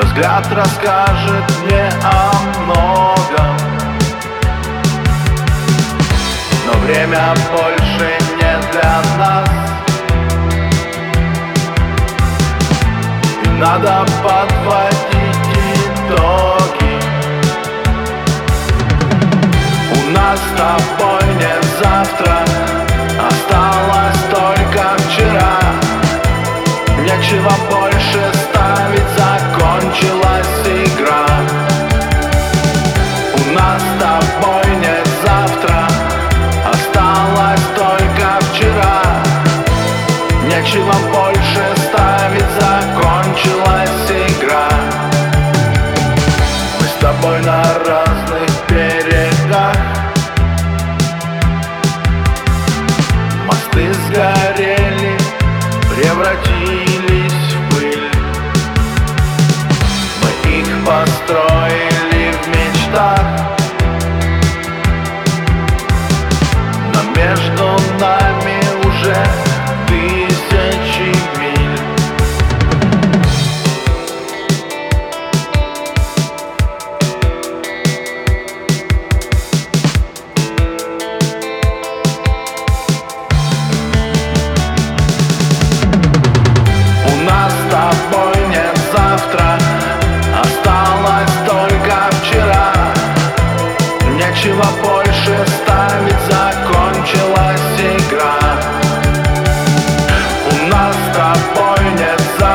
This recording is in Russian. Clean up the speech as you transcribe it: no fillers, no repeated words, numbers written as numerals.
Взгляд расскажет мне о многом, но время больше не для нас, и надо подводить итоги. У нас с тобой нет завтра, осталось только вчера. Нечего больше ставить, закончилась игра. У нас с тобой нет завтра, осталось только вчера. Нечего больше ставить, закончилась игра. Мы с тобой на разных берегах, мосты сгорели, превратились в пыль. Мы их построили в мечтах, но между нами уже тысячи миль. У нас с тобой нет завтра, осталось только вчера. Нечего больше ставить, закончилась игра. У нас с тобой нет завтра,